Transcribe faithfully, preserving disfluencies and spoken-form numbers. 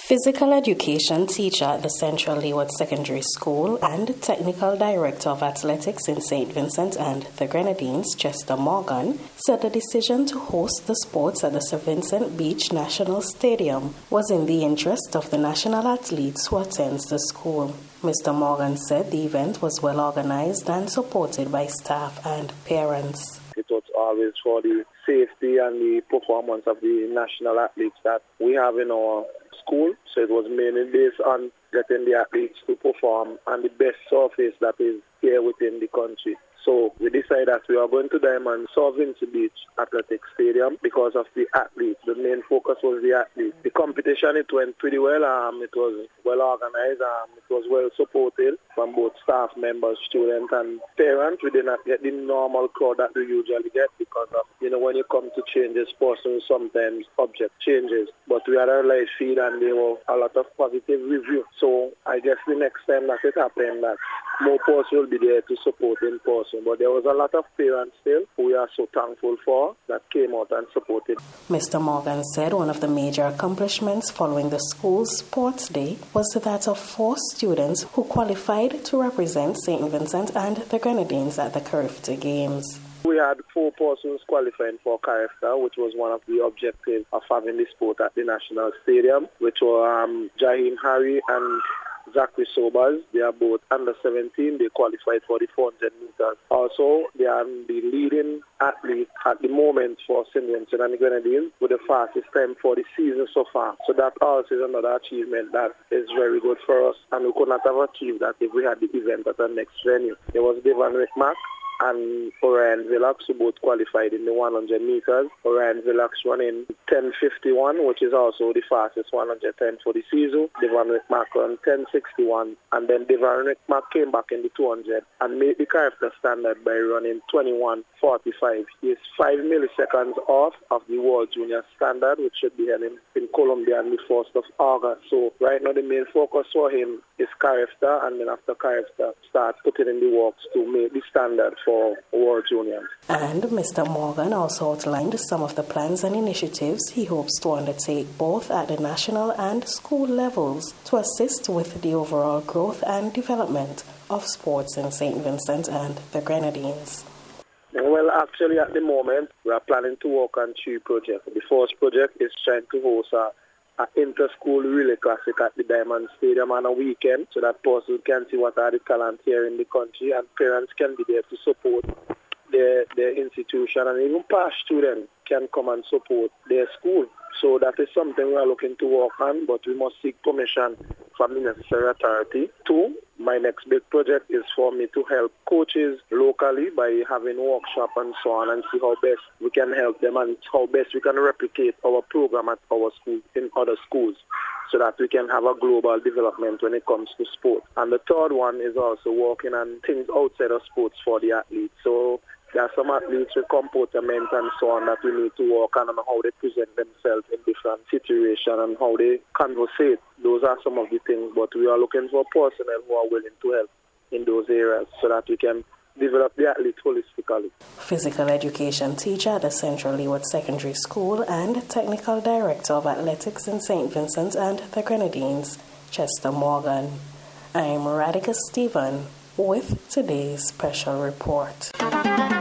Physical education teacher at the Central Leeward Secondary School and technical director of athletics in Saint Vincent and the Grenadines, Chester Morgan, said the decision to host the sports at the Saint Vincent Beach National Stadium was in the interest of the national athletes who attend the school. Mister Morgan said the event was well organized and supported by staff and parents. It was always for the safety and the performance of the national athletes that we have in our school. So it was mainly based on getting the athletes to perform on the best surface that is here within the country. So we decided that we are going to Diamond Saint Vincent Beach Athletics Stadium because of the athletes. The main focus was the athletes. The competition, it went pretty well. Um, it was well organized. Um, it was well supported from both staff members, students and parents. We did not get the normal crowd that we usually get because of, you know, when you come to changes, person sometimes object changes. But we had a live feed and there were a lot of positive review. So I guess the next time that it happened, that more person will be there to support in person. But there was a lot of parents still who we are so thankful for that came out and supported. Mister Morgan said one of the major accomplishments following the school's sports day was that of four students who qualified to represent Saint Vincent and the Grenadines at the Carifta Games. We had four persons qualifying for Carifta, which was one of the objectives of having the sport at the National Stadium, which were um, Jaheem Harry and Zachary Sobers. They are both under seventeen. They qualified for the four hundred meters. Also, they are the leading athlete at the moment for Saint Vincent and the Grenadines with the fastest time for the season so far. So that also is another achievement that is very good for us, and we could not have achieved that if we had the event at the next venue. There was Devon Rickmack and Orion Villax, who both qualified in the one hundred meters. Orion Villax running ten fifty-one, which is also the fastest one hundred ten for the season. Devon Rickmack ran ten sixty-one, and then Devon Rickmack came back in the two hundred and made the Carifta standard by running twenty-one forty-five. He is five milliseconds off of the World Junior Standard, which should be held in, in Colombia on the first of August. So right now the main focus for him is Carifta, and then after Carifta, start putting in the works to make the standard for World Juniors. And Mister Morgan also outlined some of the plans and initiatives he hopes to undertake both at the national and school levels to assist with the overall growth and development of sports in Saint Vincent and the Grenadines. Well, actually at the moment, we are planning to work on three projects. The first project is trying to host a an inter-school relay classic at the Diamond Stadium on a weekend so that persons can see what are the talent here in the country and parents can be there to support their, their institution, and even past students can come and support their school. So that is something we are looking to work on, but we must seek permission from the necessary authority. Two, my next big project is for me to help coaches locally by having workshops and so on, and see how best we can help them and how best we can replicate our program at our school in other schools so that we can have a global development when it comes to sport. And the third one is also working on things outside of sports for the athletes. So there are some athletes with comportment and so on that we need to work on, and how they present themselves in different situations and how they conversate. Those are some of the things, but we are looking for personnel who are willing to help in those areas so that we can develop the athletes holistically. Physical education teacher at the Central Leeward Secondary School and technical director of athletics in Saint Vincent and the Grenadines, Chester Morgan. I'm Radhika Stephen with today's special report.